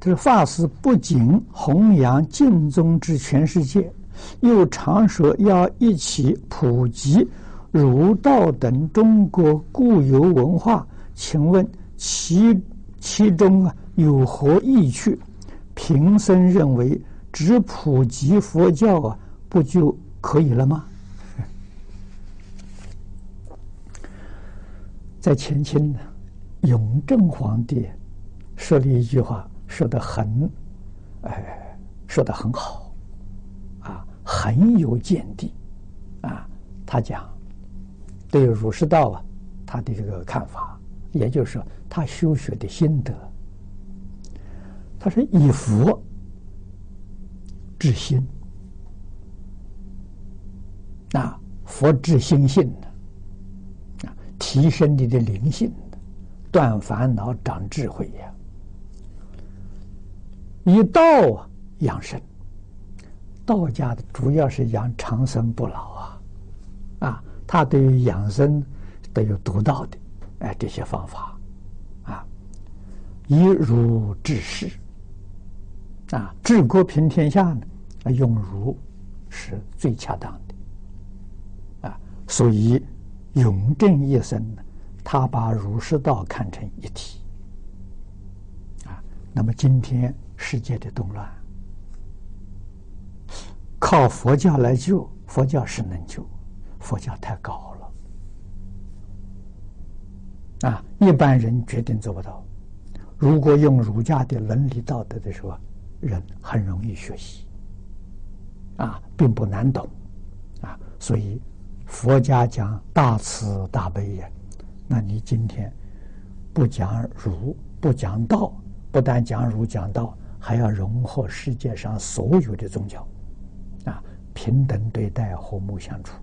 他说法师不仅弘扬净宗之全世界，又常说要一起普及儒道等中国固有文化，请问其中有何意趣？贫僧认为只普及佛教不就可以了吗？在前清呢，永正皇帝说了一句话，说得很好，很有见地，他讲对儒释道他的这个看法，也就是说他修学的心得。他说以佛治心，佛治心性的，提升你的灵性的，断烦恼长智慧呀。以道养生，道家的主要是养长生不老他对于养生都有独到的这些方法以儒治世治国平天下呢，用儒是最恰当的所以永正一生呢，他把儒释道看成一体那么今天世界的动乱，靠佛教来救，佛教是能救，佛教太高了一般人决定做不到。如果用儒家的伦理道德的时候，人很容易学习并不难懂所以佛家讲大慈大悲那你今天不讲儒不讲道，不但讲儒讲道，还要融合世界上所有的宗教平等对待，和睦相处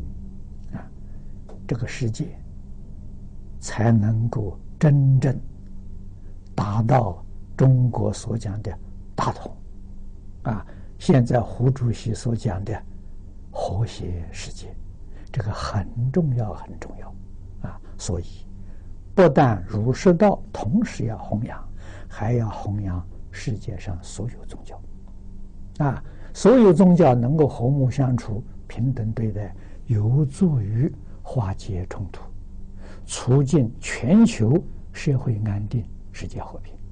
这个世界才能够真正达到中国所讲的大同现在胡主席所讲的和谐世界，这个很重要很重要所以不但儒释道同时要弘扬，还要弘扬世界上所有宗教所有宗教能够和睦相处，平等对待，有助于化解冲突，促进全球社会安定，世界和平。